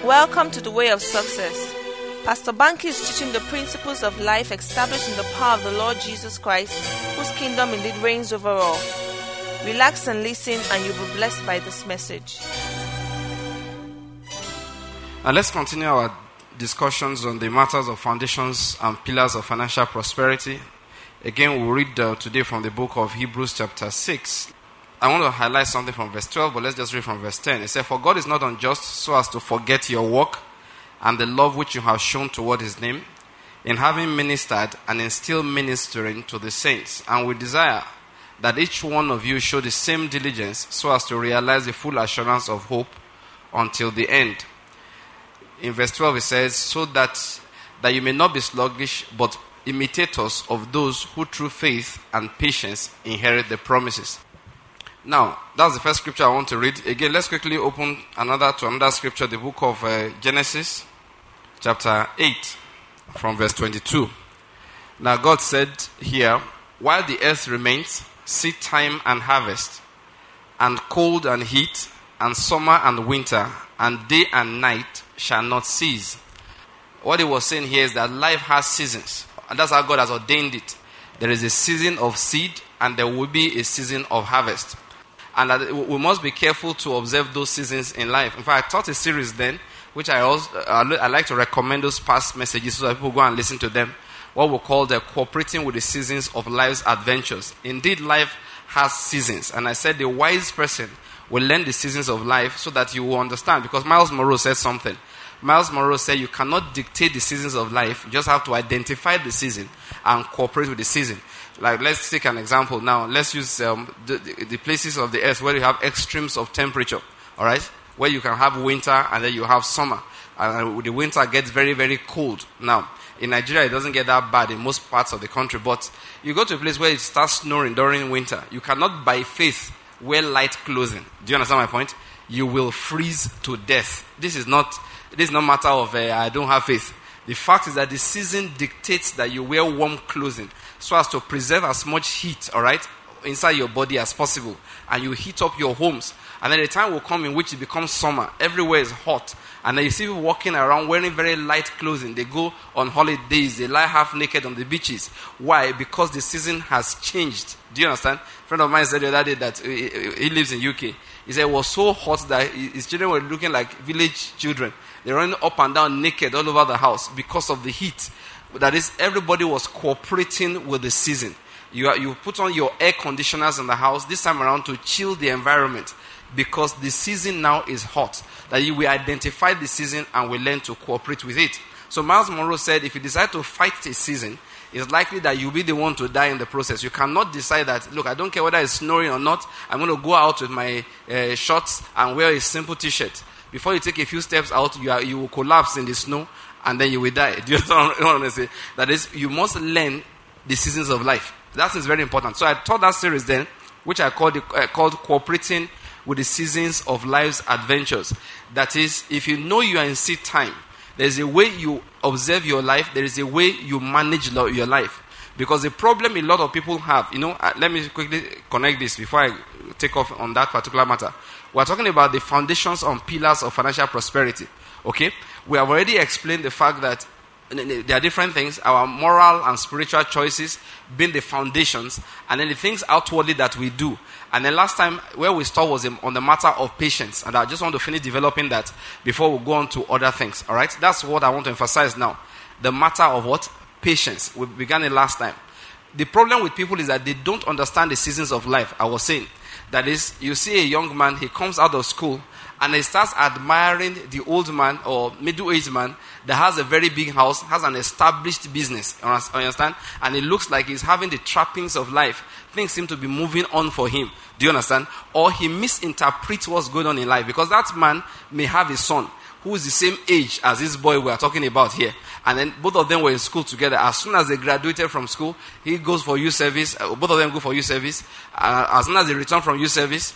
Welcome to the Way of Success. Pastor Banky is teaching the principles of life established in the power of the Lord Jesus Christ, whose kingdom indeed reigns over all. Relax and listen, and you'll be blessed by this message. And let's continue our discussions on the matters of foundations and pillars of financial prosperity. Again, we'll read today from the book of Hebrews chapter 6. I want to highlight something from verse 12, but let's just read from verse 10. It says, "For God is not unjust so as to forget your work and the love which you have shown toward his name, in having ministered and in still ministering to the saints. And we desire that each one of you show the same diligence so as to realize the full assurance of hope until the end." In verse 12 it says, "So that you may not be sluggish, but imitators of those who through faith and patience inherit the promises." Now, that's the first scripture I want to read. Again, let's quickly open to another scripture, the book of Genesis, chapter 8, from verse 22. Now, God said here, "While the earth remains, seed time and harvest, and cold and heat, and summer and winter, and day and night shall not cease." What he was saying here is that life has seasons, and that's how God has ordained it. There is a season of seed, and there will be a season of harvest. And that we must be careful to observe those seasons in life. In fact, I taught a series then, which I like to recommend those past messages so that people go and listen to them. What we call the cooperating with the seasons of life's adventures. Indeed, life has seasons. And I said the wise person will learn the seasons of life so that you will understand. Because Miles Monroe said something. Miles Monroe said you cannot dictate the seasons of life. You just have to identify the season and cooperate with the season. Like, let's take an example now. Let's use the places of the earth where you have extremes of temperature, all right? Where you can have winter and then you have summer. And the winter gets very, very cold. Now, in Nigeria, it doesn't get that bad in most parts of the country. But you go to a place where it starts snowing during winter. You cannot, by faith, wear light clothing. Do you understand my point? You will freeze to death. This is not matter of I don't have faith. The fact is that the season dictates that you wear warm clothing so as to preserve as much heat, all right, inside your body as possible. And you heat up your homes. And then the time will come in which it becomes summer. Everywhere is hot. And then you see people walking around wearing very light clothing. They go on holidays. They lie half naked on the beaches. Why? Because the season has changed. Do you understand? A friend of mine said the other day that he lives in UK. He said it was so hot that his children were looking like village children. They were running up and down naked all over the house because of the heat. That is, everybody was cooperating with the season. You put on your air conditioners in the house this time around to chill the environment because the season now is hot. That we identify the season and we learn to cooperate with it. So Miles Monroe said if you decide to fight a season, it's likely that you'll be the one to die in the process. You cannot decide that, look, I don't care whether it's snowing or not, I'm going to go out with my shorts and wear a simple t-shirt. Before you take a few steps out, you will collapse in the snow and then you will die. Do you understand what I'm saying? That is, you must learn the seasons of life. That is very important. So I taught that series then, which I called Cooperating with the Seasons of Life's Adventures. That is, if you know you are in seed time, there's a way you observe your life, there is a way you manage your life. Because the problem a lot of people have, let me quickly connect this before I take off on that particular matter. We're talking about the foundations and pillars of financial prosperity. Okay? We have already explained the fact that there are different things, our moral and spiritual choices being the foundations, and then the things outwardly that we do. And then last time, where we stopped was on the matter of patience. And I just want to finish developing that before we go on to other things. All right? That's what I want to emphasize now. The matter of what? Patience. We began it last time. The problem with people is that they don't understand the seasons of life. I was saying, that is, you see a young man, he comes out of school, and he starts admiring the old man or middle-aged man that has a very big house, has an established business, understand? And it looks like he's having the trappings of life. Things seem to be moving on for him. Do you understand? Or he misinterprets what's going on in life, because that man may have a son who is the same age as this boy we are talking about here. And then both of them were in school together. As soon as they graduated from school, he goes for youth service. Both of them go for youth service. As soon as they return from youth service,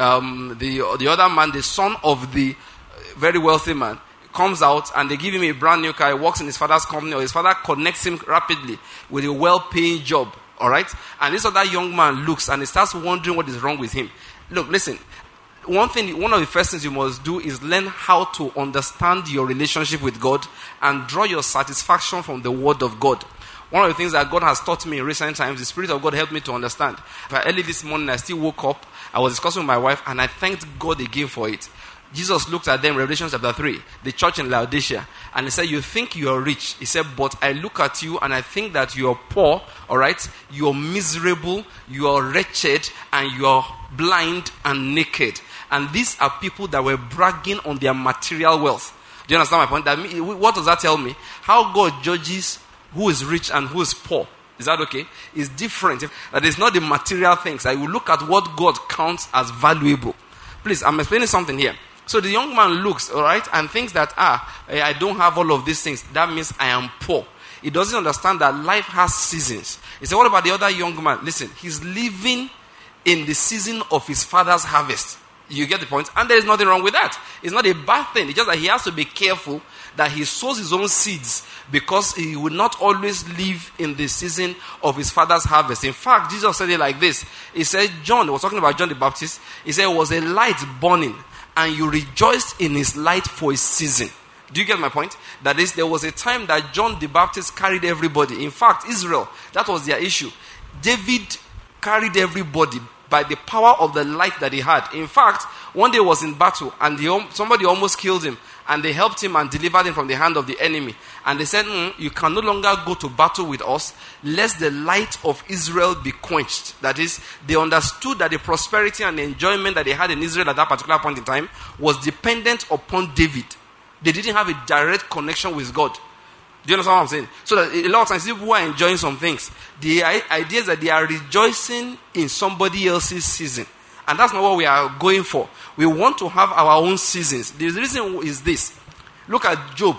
the other man, the son of the very wealthy man, comes out and they give him a brand new car. He works in his father's company, or his father connects him rapidly with a well-paying job. All right? And this other young man looks and he starts wondering what is wrong with him. Look, listen. one of the first things you must do is learn how to understand your relationship with God and draw your satisfaction from the Word of God. One of the things that God has taught me in recent times, the Spirit of God helped me to understand. Early this morning, I still woke up, I was discussing with my wife, and I thanked God again for it. Jesus looked at them, Revelation chapter 3, the church in Laodicea, and he said, you think you are rich. He said, but I look at you and I think that you are poor, all right? You are miserable, you are wretched, and you are blind and naked. And these are people that were bragging on their material wealth. Do you understand my point? What does that tell me? How God judges who is rich and who is poor. Is that okay? It's different. That is not the material things. I will look at what God counts as valuable. Please, I'm explaining something here. So the young man looks, all right, and thinks that, I don't have all of these things. That means I am poor. He doesn't understand that life has seasons. He said, what about the other young man? Listen, he's living in the season of his father's harvest. You get the point? And there is nothing wrong with that. It's not a bad thing. It's just that he has to be careful that he sows his own seeds, because he will not always live in the season of his father's harvest. In fact, Jesus said it like this. He said, John was talking about John the Baptist. He said, it was a light burning, and you rejoiced in his light for his season. Do you get my point? That is, there was a time that John the Baptist carried everybody. In fact, Israel, that was their issue. David carried everybody by the power of the light that he had. In fact, one day he was in battle, and somebody almost killed him, and they helped him and delivered him from the hand of the enemy. And they said, you can no longer go to battle with us, lest the light of Israel be quenched. That is, they understood that the prosperity and the enjoyment that they had in Israel at that particular point in time was dependent upon David. They didn't have a direct connection with God. Do you understand what I'm saying? So that a lot of times people are enjoying some things. The idea is that they are rejoicing in somebody else's season. And that's not what we are going for. We want to have our own seasons. The reason is this. Look at Job.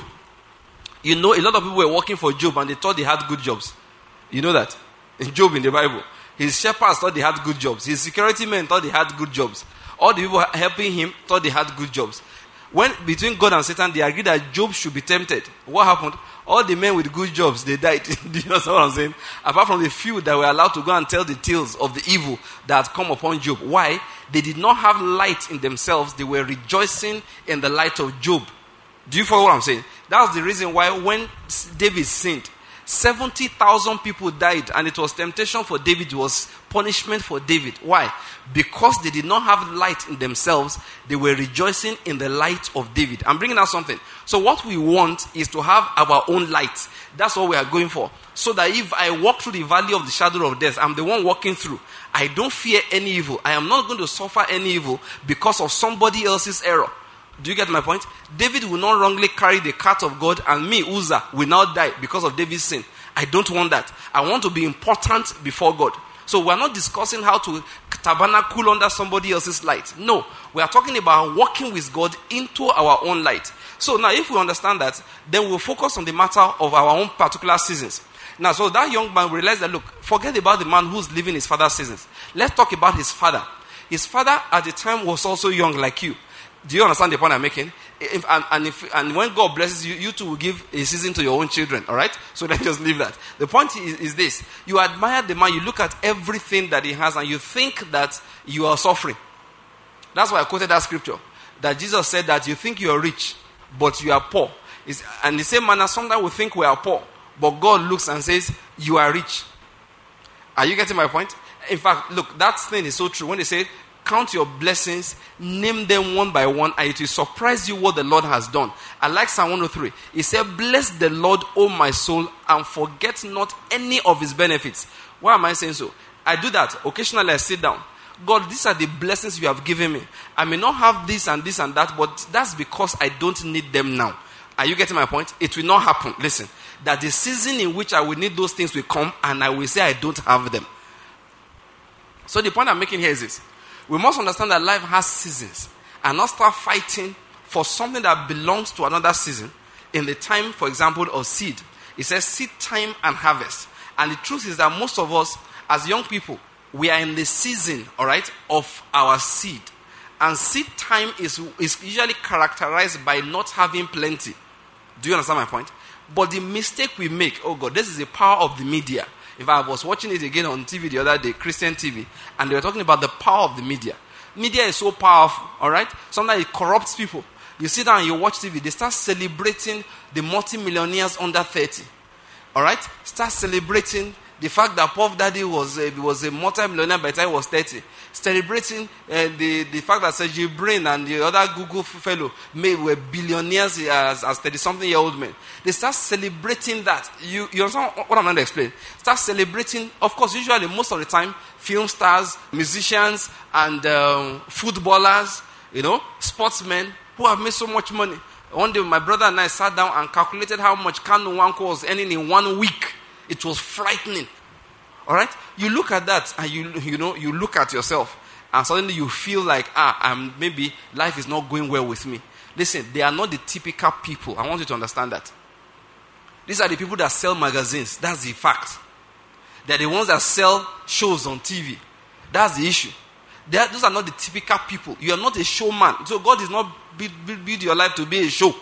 You know, a lot of people were working for Job and they thought they had good jobs. You know that? In Job in the Bible. His shepherds thought they had good jobs. His security men thought they had good jobs. All the people helping him thought they had good jobs. When between God and Satan, they agreed that Job should be tempted. What happened? All the men with good jobs, they died. Do you understand what I'm saying? Apart from the few that were allowed to go and tell the tales of the evil that had come upon Job. Why? They did not have light in themselves. They were rejoicing in the light of Job. Do you follow what I'm saying? That's the reason why when David sinned, 70,000 people died, and it was temptation for David, it was punishment for David. Why? Because they did not have light in themselves, they were rejoicing in the light of David. I'm bringing out something. So what we want is to have our own light. That's what we are going for. So that if I walk through the valley of the shadow of death, I'm the one walking through. I don't fear any evil. I am not going to suffer any evil because of somebody else's error. Do you get my point? David will not wrongly carry the cart of God, and me, Uzzah, will not die because of David's sin. I don't want that. I want to be important before God. So we're not discussing how to tabernacle under somebody else's light. No, we are talking about walking with God into our own light. So now if we understand that, then we'll focus on the matter of our own particular seasons. Now, so that young man realized that, look, forget about the man who's living his father's seasons. Let's talk about his father. His father at the time was also young like you. Do you understand the point I'm making? And when God blesses you, you too will give a season to your own children. All right? So let's just leave that. The point is this. You admire the man. You look at everything that he has and you think that you are suffering. That's why I quoted that scripture. That Jesus said that you think you are rich, but you are poor. And the same manner, sometimes we think we are poor, but God looks and says, you are rich. Are you getting my point? In fact, look, that thing is so true. When they say, count your blessings, name them one by one, and it will surprise you what the Lord has done. I like Psalm 103. He said, bless the Lord, O my soul, and forget not any of his benefits. Why am I saying so? I do that. Occasionally I sit down. God, these are the blessings you have given me. I may not have this and this and that, but that's because I don't need them now. Are you getting my point? It will not happen. Listen, that the season in which I will need those things will come, and I will say I don't have them. So the point I'm making here is this. We must understand that life has seasons and not start fighting for something that belongs to another season in the time, for example, of seed. It says seed time and harvest. And the truth is that most of us, as young people, we are in the season, all right, of our seed. And seed time is usually characterized by not having plenty. Do you understand my point? But the mistake we make, oh God, this is the power of the media. In fact, I was watching it again on TV the other day, Christian TV, and they were talking about the power of the media. Media is so powerful, all right? Sometimes it corrupts people. You sit down and you watch TV, they start celebrating the multi-millionaires under 30. All right? Start celebrating the fact that Puff Daddy was a multi-millionaire by the time he was 30. Celebrating the fact that Sergey Brin and the other Google fellow were billionaires as 30-something-year-old men. They start celebrating that. You understand what I'm trying to explain? Start celebrating, of course, usually most of the time, film stars, musicians, and footballers, sportsmen who have made so much money. One day, my brother and I sat down and calculated how much Kanu Nwankwo was earning in 1 week. It was frightening. All right? You look at that and you look at yourself and suddenly you feel like, maybe life is not going well with me. Listen, they are not the typical people. I want you to understand that. These are the people that sell magazines. That's the fact. They're the ones that sell shows on TV. That's the issue. Those are not the typical people. You are not a showman. So God is not build your life to be a show.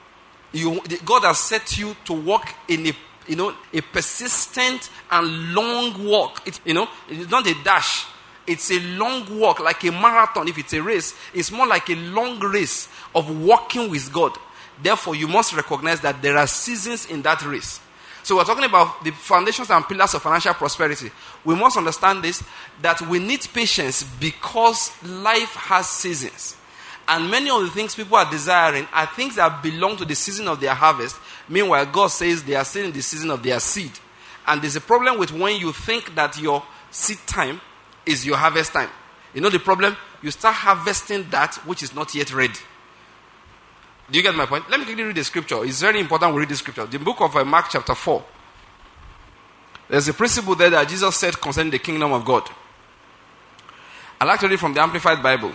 God has set you to walk in a persistent and long walk. It's not a dash. It's a long walk, like a marathon. If it's a race, it's more like a long race of walking with God. Therefore, you must recognize that there are seasons in that race. So we're talking about the foundations and pillars of financial prosperity. We must understand this, that we need patience because life has seasons. And many of the things people are desiring are things that belong to the season of their harvest. Meanwhile, God says they are still in the season of their seed. And there's a problem with when you think that your seed time is your harvest time. You know the problem? You start harvesting that which is not yet ready. Do you get my point? Let me quickly read the scripture. It's very important we read the scripture. The book of Mark chapter 4. There's a principle there that Jesus said concerning the kingdom of God. I'd like to read from the Amplified Bible.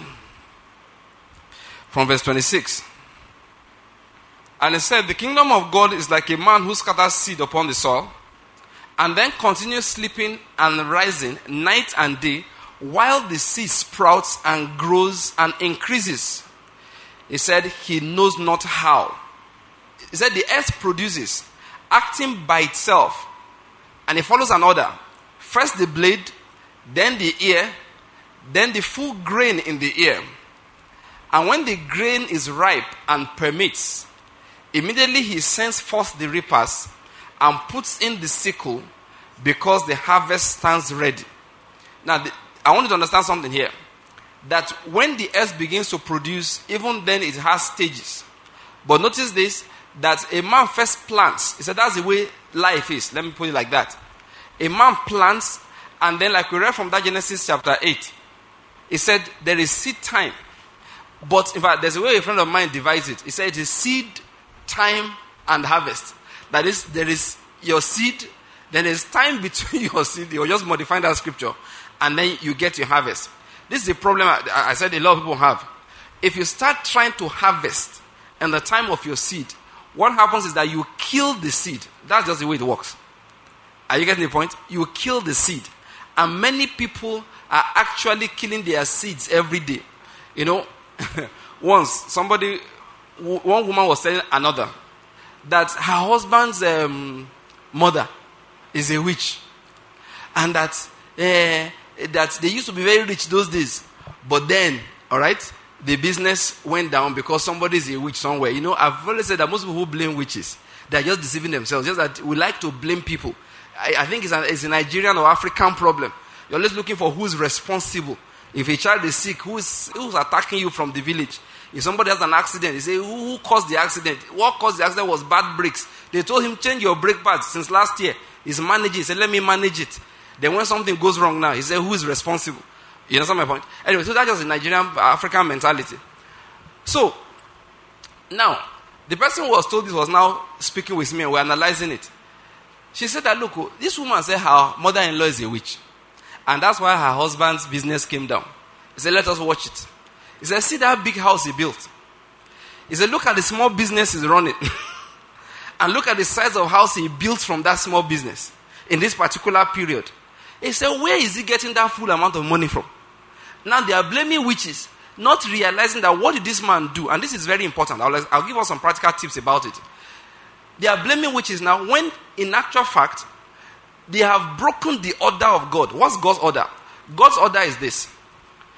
From verse 26. And it said, the kingdom of God is like a man who scatters seed upon the soil and then continues sleeping and rising night and day while the seed sprouts and grows and increases. He said, he knows not how. He said, the earth produces, acting by itself, and it follows an order. First the blade, then the ear, then the full grain in the ear. And when the grain is ripe and permits, immediately he sends forth the reapers and puts in the sickle because the harvest stands ready. Now, I want you to understand something here. That when the earth begins to produce, even then it has stages. But notice this, that a man first plants. He said that's the way life is. Let me put it like that. A man plants, and then like we read from that Genesis chapter 8, he said there is seed time. But in fact, there's a way a friend of mine divides it. He said it is seed, time, and harvest. That is, there is your seed, then there's time between your seed. You're just modifying that scripture, and then you get your harvest. This is a problem I said a lot of people have. If you start trying to harvest in the time of your seed, what happens is that you kill the seed. That's just the way it works. Are you getting the point? You kill the seed. And many people are actually killing their seeds every day. Once, one woman was telling another that her husband's mother is a witch. And that they used to be very rich those days. But then, all right, the business went down because somebody is a witch somewhere. I've always said that most people who blame witches, they're just deceiving themselves. Just that we like to blame people. I think it's a Nigerian or African problem. You're always looking for who's responsible. If a child is sick, who's attacking you from the village? If somebody has an accident, you say, who caused the accident? What caused the accident was bad brakes. They told him, change your brake pads since last year. He's managing. He said, let me manage it. Then when something goes wrong now, he said, who is responsible? You understand my point? Anyway, so that's just a Nigerian, African mentality. So, now, the person who was told this was now speaking with me and we're analyzing it. She said that, look, this woman said her mother-in-law is a witch. And that's why her husband's business came down. He said, let us watch it. He said, see that big house he built. He said, look at the small business he's running. And look at the size of house he built from that small business in this particular period. He said, where is he getting that full amount of money from? Now they are blaming witches, not realizing that what did this man do? And this is very important. I'll give us some practical tips about it. They are blaming witches now when, in actual fact, they have broken the order of God. What's God's order? God's order is this.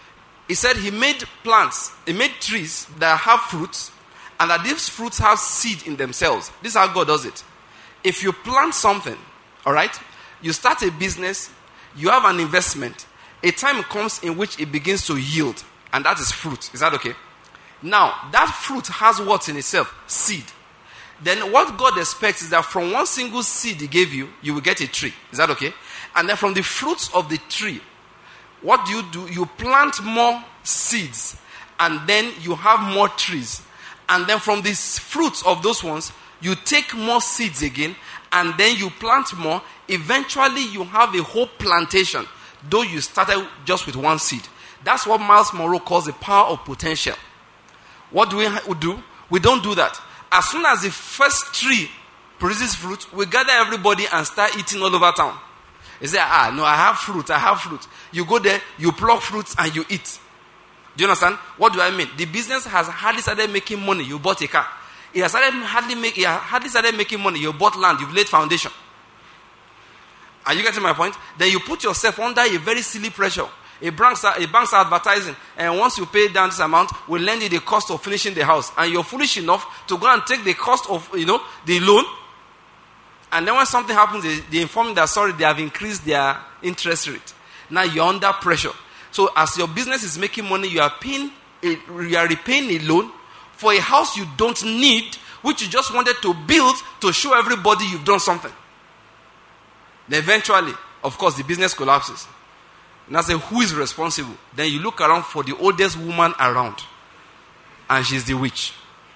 He said he made plants, he made trees that have fruits, and that these fruits have seed in themselves. This is how God does it. If you plant something, all right, you start a business, you have an investment, a time comes in which it begins to yield, and that is fruit. Is that okay? Now, that fruit has what in itself? Seed. Then what God expects is that from one single seed he gave you, you will get a tree. Is that okay? And then from the fruits of the tree, what do? You plant more seeds, and then you have more trees. And then from the fruits of those ones, you take more seeds again, and then you plant more. Eventually, you have a whole plantation, though you started just with one seed. That's what Miles Monroe calls the power of potential. What do we do? We don't do that. As soon as the first tree produces fruit, we gather everybody and start eating all over town. You say, no, I have fruit. You go there, you pluck fruits and you eat. Do you understand? What do I mean? The business has hardly started making money. You bought a car. It has hardly started making money. You bought land. You've laid foundation. Are you getting my point? Then you put yourself under a very silly pressure. A bank's advertising, and once you pay down this amount, we'll lend you the cost of finishing the house. And you're foolish enough to go and take the cost of, the loan. And then when something happens, they inform you that, sorry, they have increased their interest rate. Now you're under pressure. So as your business is making money, you are repaying a loan for a house you don't need, which you just wanted to build to show everybody you've done something. Then eventually, of course, the business collapses. And I say, who is responsible? Then you look around for the oldest woman around. And she's the witch.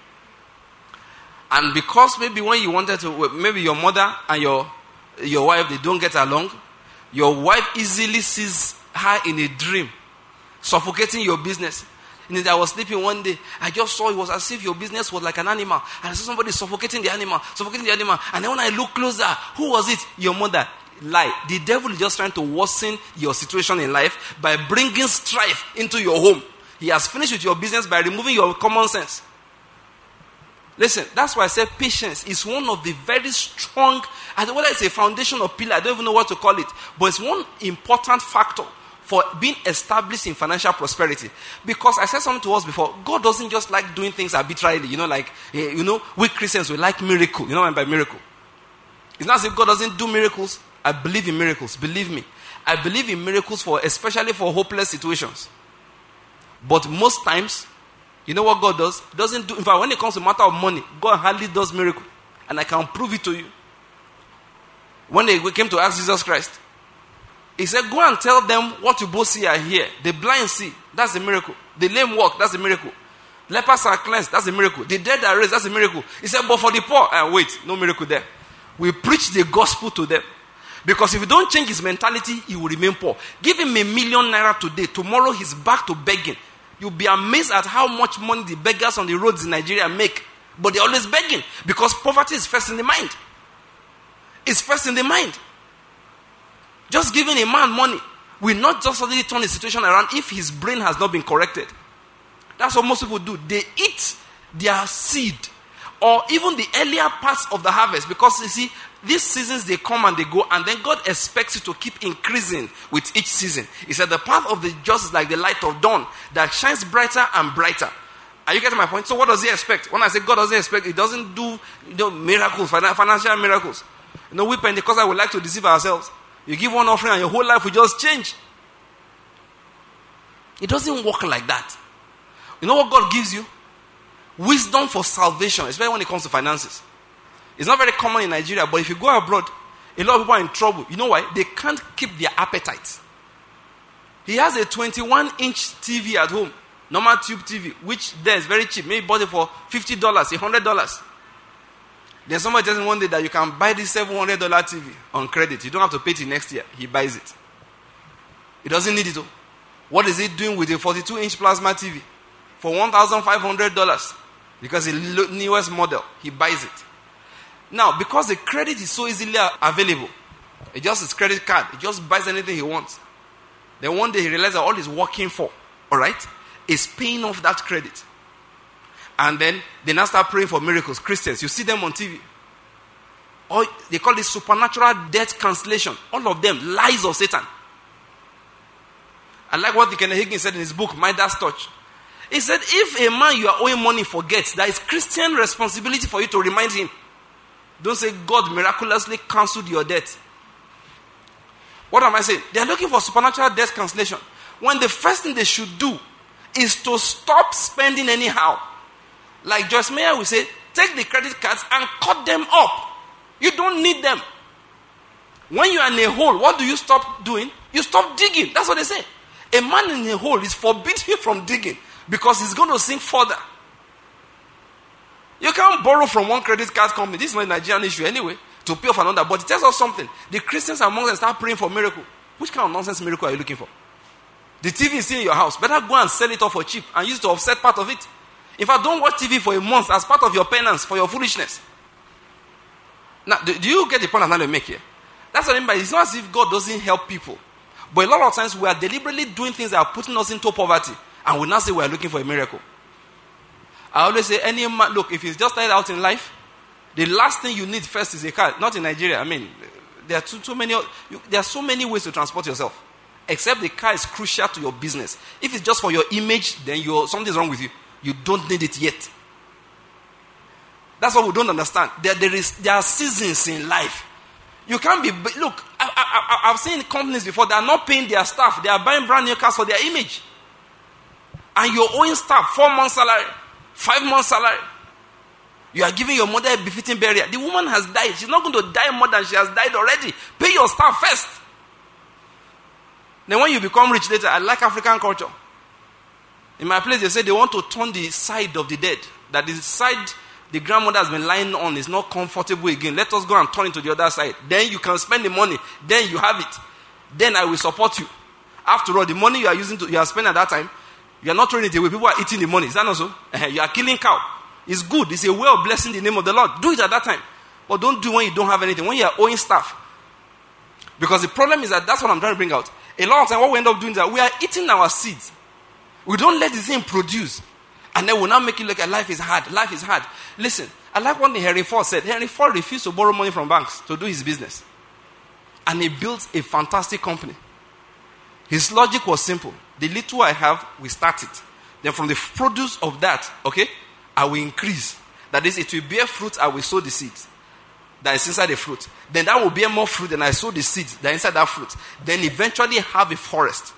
And because maybe when you wanted to, maybe your mother and your wife, they don't get along, your wife easily sees her in a dream, suffocating your business. And I was sleeping one day, I just saw it was as if your business was like an animal. And I saw somebody suffocating the animal. And then when I looked closer, who was it? Your mother. Lie. The devil is just trying to worsen your situation in life by bringing strife into your home. He has finished with your business by removing your common sense. Listen, that's why I said patience is one of the very strong, whether it's a foundation or pillar, I don't even know what to call it, but it's one important factor for being established in financial prosperity. Because I said something to us before, God doesn't just like doing things arbitrarily. We Christians, we like miracle. You know what I mean by miracle? It's not as if God doesn't do miracles. I believe in miracles. Believe me. I believe in miracles especially for hopeless situations. But most times, you know what God does? Doesn't do. In fact, when it comes to matter of money, God hardly does miracle. And I can prove it to you. When they came to ask Jesus Christ, he said, go and tell them what you both see and hear. The blind see. That's a miracle. The lame walk. That's a miracle. Lepers are cleansed. That's a miracle. The dead are raised. That's a miracle. He said, but for the poor, wait, no miracle there. We preach the gospel to them. Because if you don't change his mentality, he will remain poor. Give him ₦1 million today. Tomorrow he's back to begging. You'll be amazed at how much money the beggars on the roads in Nigeria make. But they're always begging. Because poverty is first in the mind. It's first in the mind. Just giving a man money will not just suddenly turn the situation around if his brain has not been corrected. That's what most people do. They eat their seed. Or even the earlier parts of the harvest. Because you see, these seasons they come and they go, and then God expects you to keep increasing with each season. He said the path of the just is like the light of dawn that shines brighter and brighter. Are you getting my point? So what does he expect? When I say God doesn't expect, he doesn't do miracles, financial miracles. We Pentecostals would like to deceive ourselves. You give one offering and your whole life will just change. It doesn't work like that. You know what God gives you? Wisdom for salvation, especially when it comes to finances. It's not very common in Nigeria, but if you go abroad, a lot of people are in trouble. You know why? They can't keep their appetite. He has a 21-inch TV at home, normal tube TV, which there is very cheap. Maybe bought it for $50, $100. Then somebody tells me one day that you can buy this $700 TV on credit. You don't have to pay till next year. He buys it. He doesn't need it. What is he doing with a 42-inch plasma TV for $1,500? Because it's the newest model. He buys it. Now, because the credit is so easily available, it just his credit card. He just buys anything he wants. Then one day he realizes that all he's working for, is paying off that credit. And then they now start praying for miracles. Christians, you see them on TV. Or they call it supernatural debt cancellation. All of them lies of Satan. I like what Kenneth Hagin said in his book, Midas Touch. He said, if a man you are owing money forgets, that is Christian responsibility for you to remind him. Don't say God miraculously cancelled your debt. What am I saying? They are looking for supernatural debt cancellation. When the first thing they should do is to stop spending anyhow. Like Joyce Meyer will say, take the credit cards and cut them up. You don't need them. When you are in a hole, what do you stop doing? You stop digging. That's what they say. A man in a hole is forbidden from digging because he's going to sink further. You can't borrow from one credit card company. This is not a Nigerian issue anyway, to pay off another. But it tells us something. The Christians among us start praying for miracle. Which kind of nonsense miracle are you looking for? The TV is still in your house. Better go and sell it off for cheap and use it to offset part of it. In fact, don't watch TV for a month as part of your penance for your foolishness. Now, do you get the point I'm trying to make here? That's what I mean by it's not as if God doesn't help people. But a lot of times we are deliberately doing things that are putting us into poverty. And we now say we are looking for a miracle. I always say, any man, look, if he's just started out in life, the last thing you need first is a car. Not in Nigeria. I mean, there are so many ways to transport yourself. Except the car is crucial to your business. If it's just for your image, then something's wrong with you. You don't need it yet. That's what we don't understand. There are seasons in life. You can't be... Look, I've seen companies before that are not paying their staff. They are buying brand new cars for their image. And you're owing staff 4 months salary, 5 months salary. You are giving your mother a befitting burial. The woman has died. She's not going to die more than she has died already. Pay your staff first. Then when you become rich later, I like African culture. In my place, they say they want to turn the side of the dead. That the side the grandmother has been lying on is not comfortable again. Let us go and turn it to the other side. Then you can spend the money. Then you have it. Then I will support you. After all, the money you are spending at that time, you are not throwing it away. People are eating the money. Is that not so? You are killing cow. It's good. It's a way of blessing the name of the Lord. Do it at that time. But don't do when you don't have anything. When you are owing stuff. Because the problem is that's what I'm trying to bring out. A lot of time, what we end up doing is that we are eating our seeds. We don't let the thing produce. And then we'll now make it look like life is hard. Life is hard. Listen, I like what Henry Ford said. Henry Ford refused to borrow money from banks to do his business. And he built a fantastic company. His logic was simple. The little I have, we start it. Then from the produce of that, okay, I will increase. That is, it will bear fruit, I will sow the seeds that is inside the fruit. Then that will bear more fruit than I sow the seeds that are inside that fruit. Then eventually have a forest.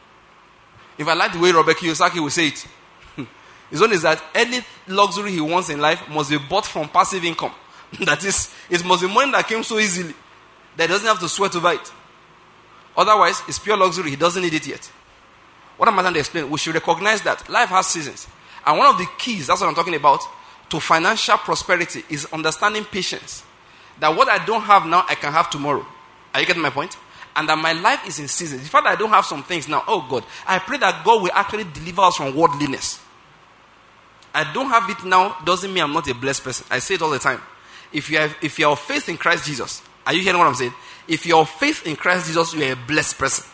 If I like the way Robert Kiyosaki will say it, his own is that any luxury he wants in life must be bought from passive income. That is, it must be money that came so easily that he doesn't have to sweat over it. Otherwise, it's pure luxury. He doesn't need it yet. What am I trying to explain? We should recognize that life has seasons. And one of the keys, that's what I'm talking about, to financial prosperity is understanding patience. That what I don't have now, I can have tomorrow. Are you getting my point? And that my life is in seasons. The fact that I don't have some things now, oh God, I pray that God will actually deliver us from worldliness. I don't have it now doesn't mean I'm not a blessed person. I say it all the time. If you have faith in Christ Jesus, are you hearing what I'm saying? If you have faith in Christ Jesus, you are a blessed person.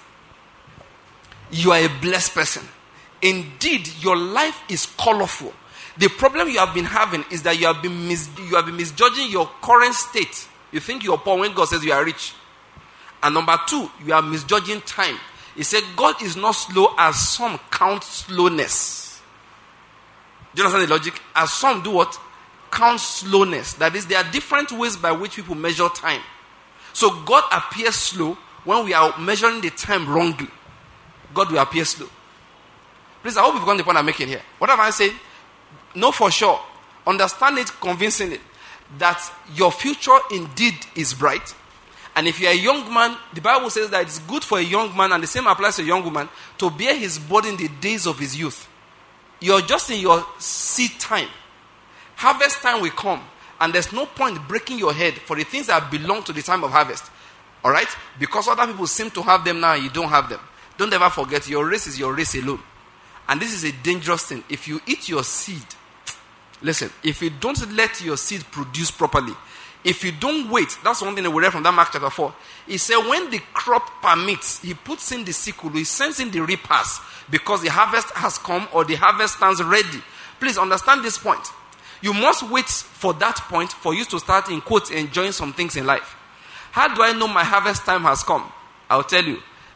You are a blessed person. Indeed, your life is colorful. The problem you have been having is that you have been misjudging your current state. You think you are poor when God says you are rich. And number 2, you are misjudging time. He said God is not slow as some count slowness. Do you understand the logic? As some do what? Count slowness. That is, there are different ways by which people measure time. So God appears slow when we are measuring the time wrongly. God will appear slow. Please, I hope you've gotten the point I'm making here. What am I saying? Know for sure, understand it convincingly, that your future indeed is bright. And if you're a young man, the Bible says that it's good for a young man, and the same applies to a young woman, to bear his burden in the days of his youth. You're just in your seed time. Harvest time will come, and there's no point breaking your head for the things that belong to the time of harvest. Alright? Because other people seem to have them now and you don't have them. Don't ever forget, your race is your race alone. And this is a dangerous thing. If you eat your seed, listen, if you don't let your seed produce properly, if you don't wait, that's one thing that we read from that Mark chapter 4. He said when the crop permits, he puts in the sickle, he sends in the reapers, because the harvest has come or the harvest stands ready. Please understand this point. You must wait for that point for you to start, in quotes, enjoying some things in life. How do I know my harvest time has come? I'll tell you.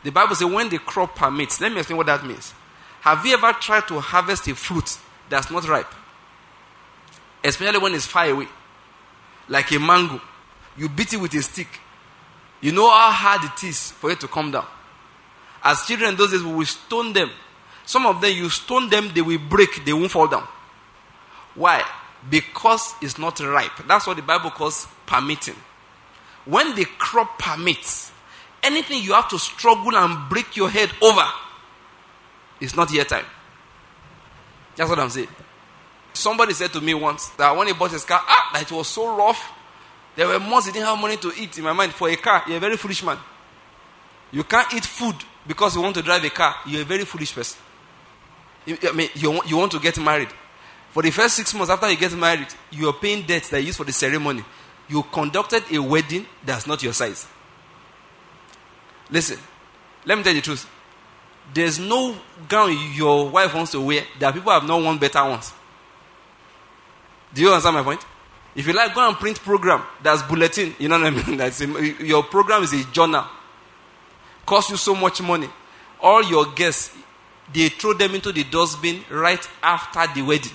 The Bible says when the crop permits. Let me explain what that means. Have you ever tried to harvest a fruit that's not ripe? Especially when it's far away. Like a mango. You beat it with a stick. You know how hard it is for it to come down. As children those days, we will stone them. Some of them, you stone them, they will break, they won't fall down. Why? Because it's not ripe. That's what the Bible calls permitting. When the crop permits, anything you have to struggle and break your head over, it's not yet time. That's what I'm saying. Somebody said to me once that when he bought his car, that it was so rough. There were months he didn't have money to eat. In my mind, for a car, you're a very foolish man. You can't eat food because you want to drive a car. You're a very foolish person. You want to get married. For the first 6 months after you get married, you are paying debts that you use for the ceremony. You conducted a wedding that's not your size. Listen, let me tell you the truth. There's no gown your wife wants to wear that people have not worn better ones. Do you understand my point? If you like, go and print program that's bulletin. You know what I mean? Your program is a journal. Costs you so much money. All your guests, they throw them into the dustbin right after the wedding.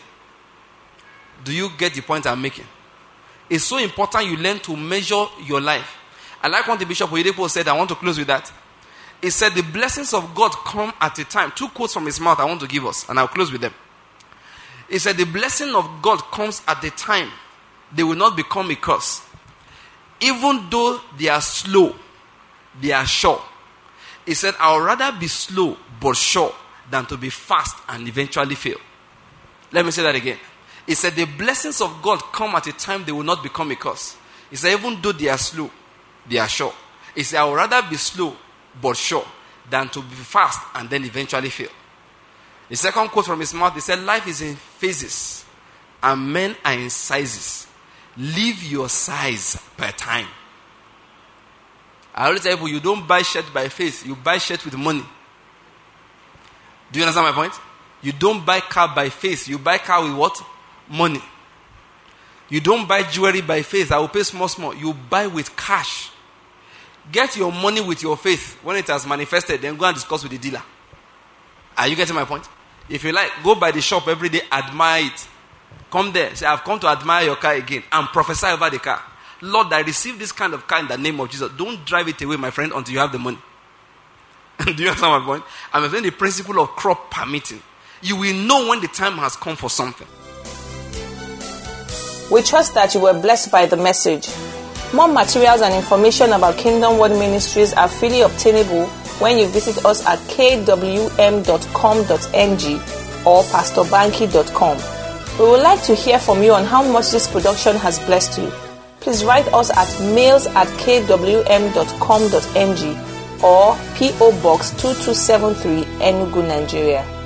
Do you get the point I'm making? It's so important you learn to measure your life. I like what the Bishop Oyedepo said. I want to close with that. He said the blessings of God come at a time. 2 quotes from his mouth I want to give us, and I'll close with them. He said the blessing of God comes at the time they will not become a curse. Even though they are slow, they are sure. He said, I would rather be slow but sure than to be fast and eventually fail. Let me say that again. He said the blessings of God come at a time they will not become a curse. He said even though they are slow, they are sure. He said I would rather be slow but sure than to be fast and then eventually fail. The second quote from his mouth, he said life is in phases and men are in sizes. Live your size per time. I always tell people, you don't buy shirt by face, you buy shirt with money. Do you understand my point? You don't buy car by face, you buy car with what? Money. You don't buy jewelry by faith. I will pay small. You buy with cash. Get your money with your faith. When it has manifested, then go and discuss with the dealer. Are you getting my point? If you like, go by the shop every day, admire it. Come there, say, I've come to admire your car again, and prophesy over the car. Lord, I receive this kind of car in the name of Jesus. Don't drive it away, my friend, until you have the money. Do you understand my point? I'm explaining the principle of crop permitting. You will know when the time has come for something. We trust that you were blessed by the message. More materials and information about Kingdom Word Ministries are freely obtainable when you visit us at kwm.com.ng or pastorbanky.com. We would like to hear from you on how much this production has blessed you. Please write us at mails@kwm.com.ng or P.O. Box 2273, Enugu, Nigeria.